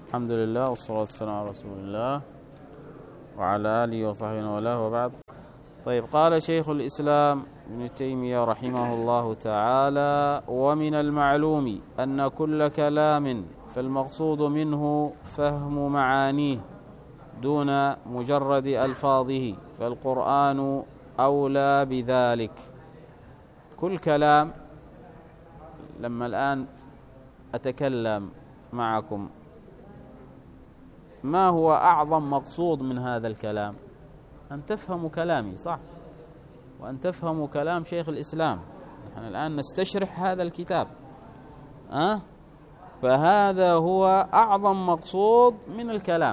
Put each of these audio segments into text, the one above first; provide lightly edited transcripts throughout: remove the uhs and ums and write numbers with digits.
الحمد لله والصلاة والسلام على رسول الله وعلى آله وصحبه والاه وبعد. طيب، قال شيخ الإسلام ابن تيمية رحمه الله تعالى: ومن المعلوم أن كل كلام فالمقصود منه فهم معانيه دون مجرد ألفاظه، فالقرآن أولى بذلك. كل كلام، لما الآن أتكلم معكم، ما هو أعظم مقصود من هذا الكلام؟ أن تفهموا كلامي، صح؟ وأن تفهموا كلام شيخ الإسلام. نحن الآن نستشرح هذا الكتاب، فهذا هو أعظم مقصود من الكلام.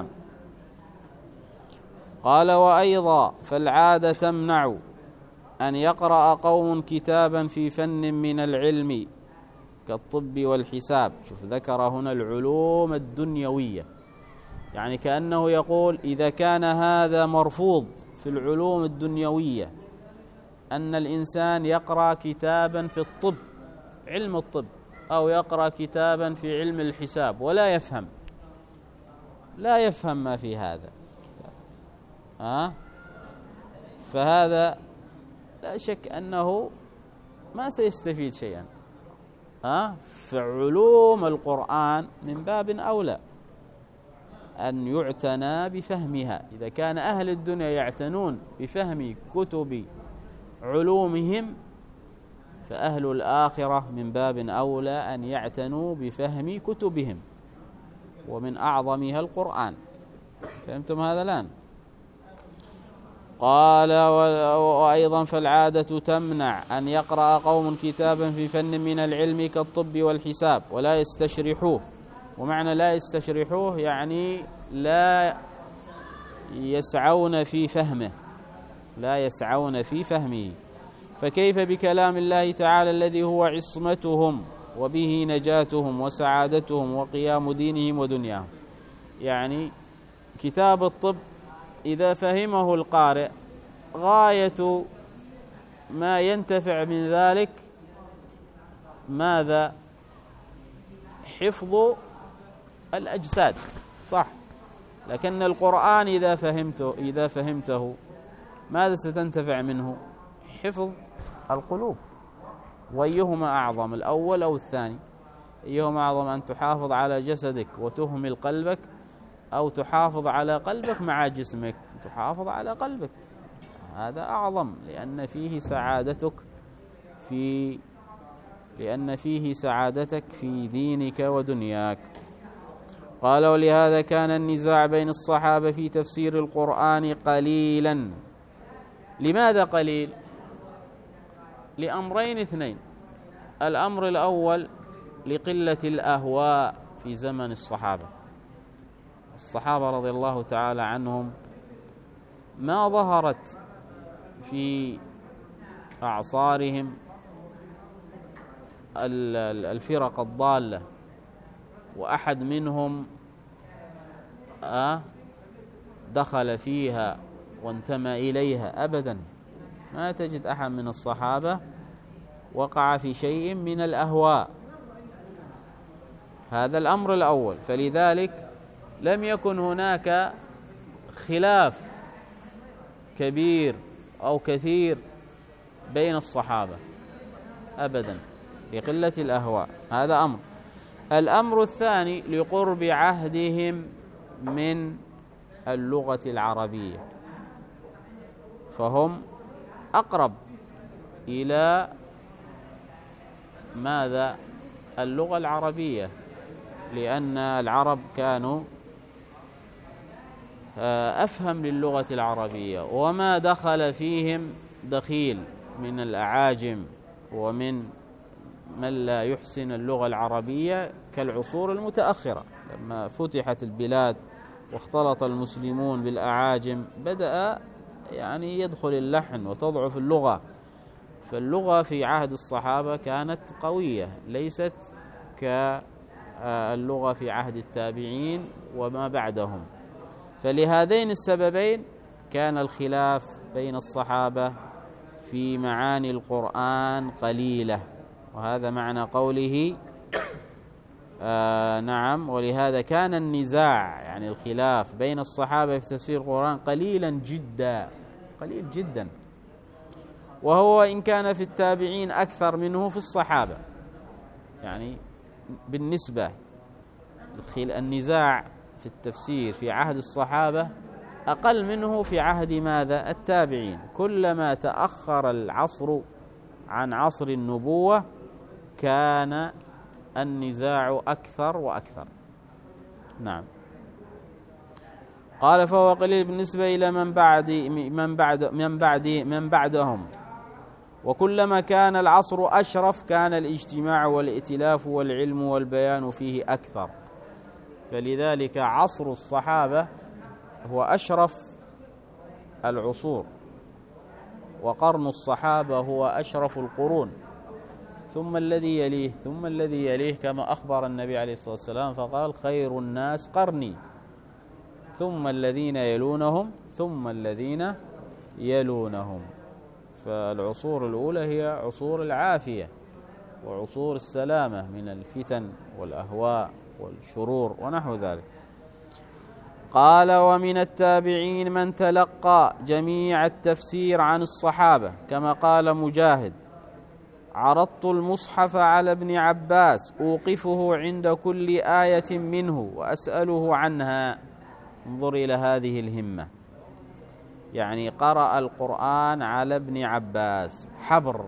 قال: وأيضا فالعادة تمنع أن يقرأ قوم كتابا في فن من العلم كالطب والحساب. شوف، ذكر هنا العلوم الدنيوية، يعني كأنه يقول: إذا كان هذا مرفوض في العلوم الدنيوية أن الإنسان يقرأ كتابا في الطب، علم الطب، أو يقرأ كتابا في علم الحساب ولا يفهم ما في هذا فهذا لا شك أنه ما سيستفيد شيئا. فعلوم القرآن من باب أولى أن يعتنى بفهمها. إذا كان أهل الدنيا يعتنون بفهم كتب علومهم، فأهل الآخرة من باب أولى أن يعتنوا بفهم كتبهم، ومن أعظمها القرآن. فهمتم هذا الآن؟ قال: وأيضا فالعادة تمنع أن يقرأ قوم كتابا في فن من العلم كالطب والحساب ولا يستشرحوه. ومعنى لا يستشرحوه يعني لا يسعون في فهمه، فكيف بكلام الله تعالى الذي هو عصمتهم وبه نجاتهم وسعادتهم وقيام دينهم ودنياهم؟ يعني كتاب الطب إذا فهمه القارئ، غاية ما ينتفع من ذلك ماذا؟ حفظ الأجساد، صح؟ لكن القرآن إذا فهمته ماذا ستنتفع منه؟ حفظ القلوب. وأيهما أعظم، الأول أو الثاني؟ أيهما أعظم، أن تحافظ على جسدك وتهمل قلبك، أو تحافظ على قلبك مع جسمك؟ تحافظ على قلبك، هذا أعظم، لأن فيه سعادتك في دينك ودنياك. قال: ولهذا كان النزاع بين الصحابة في تفسير القرآن قليلا. لماذا قليل؟ لأمرين اثنين. الأمر الأول لقلة الأهواء في زمن الصحابة رضي الله تعالى عنهم، ما ظهرت في أعصارهم الفرق الضالة، وأحد منهم دخل فيها وانتمى إليها أبدا. ما تجد أحد من الصحابة وقع في شيء من الأهواء. هذا الأمر الأول. فلذلك لم يكن هناك خلاف كبير أو كثير بين الصحابة أبدا، لقلة الأهواء. هذا أمر. الأمر الثاني لقرب عهدهم من اللغة العربية، فهم أقرب إلى ماذا؟ اللغة العربية، لأن العرب كانوا أفهم للغة العربية، وما دخل فيهم دخيل من الأعاجم ومن لا يحسن اللغة العربية كالعصور المتأخرة. لما فتحت البلاد واختلط المسلمون بالأعاجم، بدأ يعني يدخل اللحن وتضعف اللغة. فاللغة في عهد الصحابة كانت قوية، ليست كاللغة في عهد التابعين وما بعدهم. فلهذين السببين كان الخلاف بين الصحابة في معاني القرآن قليلة. وهذا معنى قوله نعم. ولهذا كان النزاع يعني الخلاف بين الصحابة في تفسير القرآن قليلا جدا، قليل جدا، وهو إن كان في التابعين أكثر منه في الصحابة. يعني بالنسبة النزاع في التفسير في عهد الصحابة أقل منه في عهد ماذا؟ التابعين. كلما تأخر العصر عن عصر النبوة كان النزاع أكثر وأكثر. نعم. قال فهو قليل بالنسبة إلى من بعدهم، وكلما كان العصر أشرف كان الاجتماع والائتلاف والعلم والبيان فيه أكثر. فلذلك عصر الصحابة هو أشرف العصور، وقرن الصحابة هو أشرف القرون، ثم الذي يليه، ثم الذي يليه، كما أخبر النبي عليه الصلاة والسلام فقال خير الناس قرني ثم الذين يلونهم ثم الذين يلونهم. فالعصور الأولى هي عصور العافية وعصور السلامة من الفتن والأهواء والشرور ونحو ذلك. قال ومن التابعين من تلقى جميع التفسير عن الصحابة، كما قال مجاهد عرضت المصحف على ابن عباس أوقفه عند كل آية منه وأسأله عنها. انظر إلى هذه الهمة، يعني قرأ القرآن على ابن عباس حبر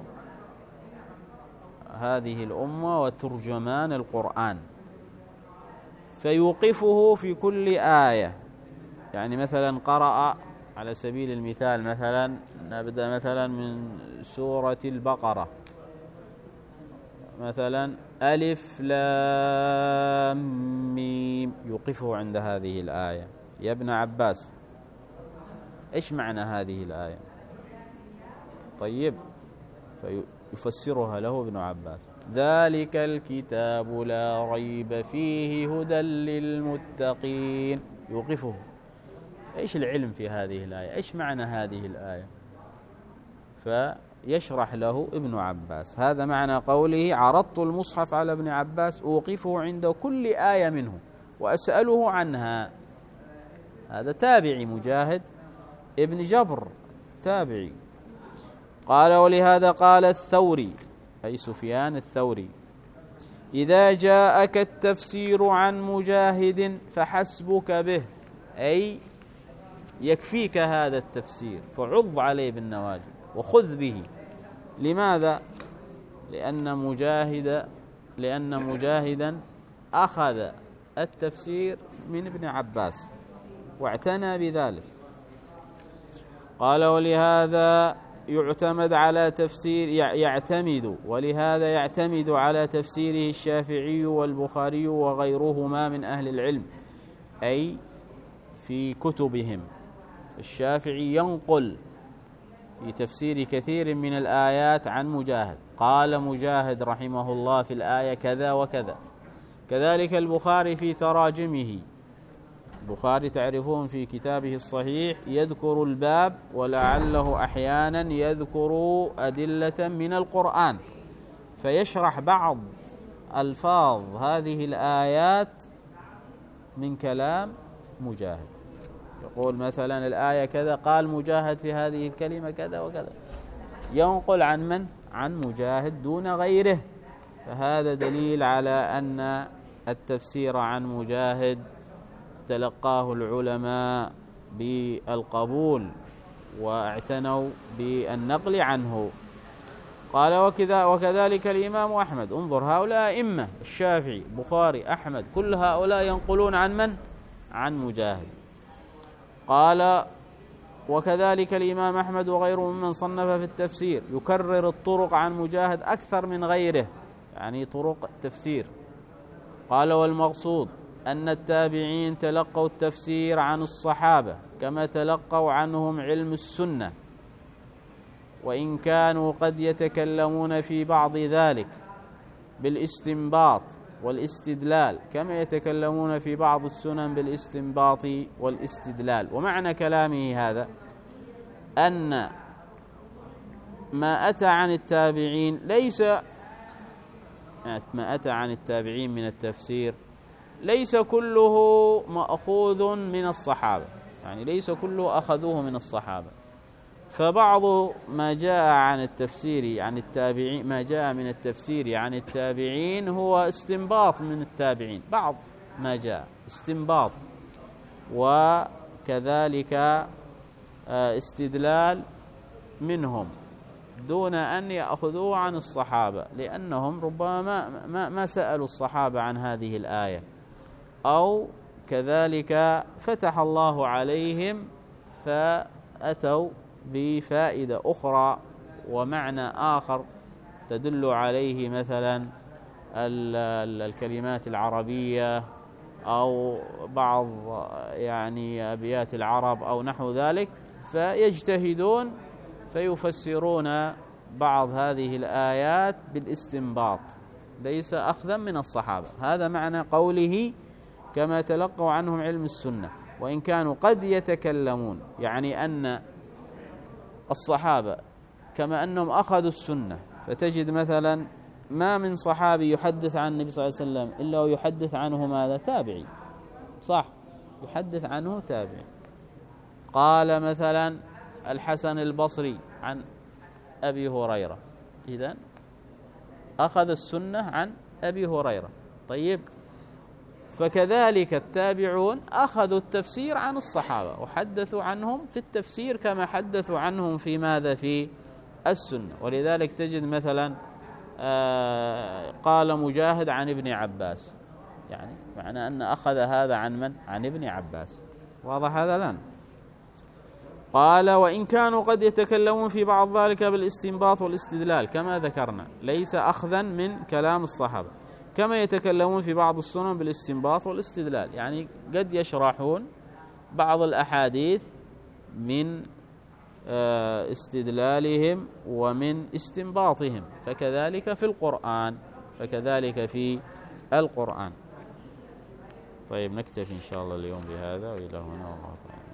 هذه الأمة وترجمان القرآن، فيوقفه في كل آية. يعني مثلا قرأ على سبيل المثال، مثلا نبدأ مثلا من سورة البقرة، مثلا ألف لام ميم، يوقفه عند هذه الآية. يا ابن عباس إيش معنى هذه الآية؟ طيب، فيفسرها له ابن عباس ذلك الكتاب لا ريب فيه هدى للمتقين. يوقفه، إيش العلم في هذه الآية؟ إيش معنى هذه الآية؟ فيشرح له ابن عباس. هذا معنى قوله عرضت المصحف على ابن عباس أوقفه عند كل آية منه وأسأله عنها. هذا تابعي مجاهد ابن جبر، تابعي. قال ولهذا قال الثوري أي سفيان الثوري إذا جاءك التفسير عن مجاهد فحسبك به، أي يكفيك هذا التفسير فعض عليه بالنواجذ وخذ به. لماذا؟ لأن مجاهدا أخذ التفسير من ابن عباس واعتنى بذلك. قال ولهذا يعتمد على على تفسيره الشافعي والبخاري وغيرهما من أهل العلم، أي في كتبهم. الشافعي ينقل في تفسير كثير من الآيات عن مجاهد، قال مجاهد رحمه الله في الآية كذا وكذا. كذلك البخاري في تراجمه، البخاري تعرفون في كتابه الصحيح يذكر الباب ولعله أحيانا يذكر أدلة من القرآن، فيشرح بعض ألفاظ هذه الآيات من كلام مجاهد. يقول مثلا الآية كذا قال مجاهد في هذه الكلمة كذا وكذا، ينقل عن من؟ عن مجاهد دون غيره. فهذا دليل على أن التفسير عن مجاهد تلقاه العلماء بالقبول واعتنوا بالنقل عنه. قال وكذلك الإمام أحمد. انظر هؤلاء أئمة، الشافعي، بخاري، أحمد، كل هؤلاء ينقلون عن من؟ عن مجاهد. قال وكذلك الإمام أحمد وغيره ممن صنف في التفسير يكرر الطرق عن مجاهد أكثر من غيره، يعني طرق التفسير. قال والمقصود أن التابعين تلقوا التفسير عن الصحابة كما تلقوا عنهم علم السنة، وإن كانوا قد يتكلمون في بعض ذلك بالاستنباط والاستدلال كما يتكلمون في بعض السنن بالاستنباط والاستدلال. ومعنى كلامه هذا أن ما أتى عن التابعين ليس ما أتى عن التابعين من التفسير ليس كله مأخوذ من الصحابة، يعني ليس كله أخذوه من الصحابة، فبعض ما جاء عن التفسير عن التابعين، ما جاء من التفسير عن التابعين هو استنباط من التابعين، بعض ما جاء استنباط، وكذلك استدلال منهم دون أن يأخذوه عن الصحابة، لأنهم ربما ما سألوا الصحابة عن هذه الآية، أو كذلك فتح الله عليهم فأتوا بفائدة أخرى ومعنى آخر تدل عليه، مثلا الكلمات العربية أو بعض يعني أبيات العرب أو نحو ذلك، فيجتهدون فيفسرون بعض هذه الآيات بالاستنباط ليس أخذا من الصحابة. هذا معنى قوله كما تلقوا عنهم علم السنة، وإن كانوا قد يتكلمون، يعني أن الصحابة كما أنهم أخذوا السنة، فتجد مثلا ما من صحابي يحدث عن النبي صلى الله عليه وسلم إلا ويحدث عنه ماذا؟ تابعي، صح، يحدث عنه تابعي. قال مثلا الحسن البصري عن أبي هريرة، إذن أخذ السنة عن أبي هريرة. طيب، فكذلك التابعون أخذوا التفسير عن الصحابة وحدثوا عنهم في التفسير كما حدثوا عنهم في ماذا؟ في السنة. ولذلك تجد مثلا قال مجاهد عن ابن عباس، يعني معنى أن أخذ هذا عن من؟ عن ابن عباس. واضح هذا الآن؟ قال وإن كانوا قد يتكلمون في بعض ذلك بالاستنباط والاستدلال كما ذكرنا، ليس أخذا من كلام الصحابة، كما يتكلمون في بعض السنن بالاستنباط والاستدلال، يعني قد يشرحون بعض الأحاديث من استدلالهم ومن استنباطهم، فكذلك في القرآن، فكذلك في القرآن. طيب، نكتفي إن شاء الله اليوم بهذا، وإلى هنا والله تعالى.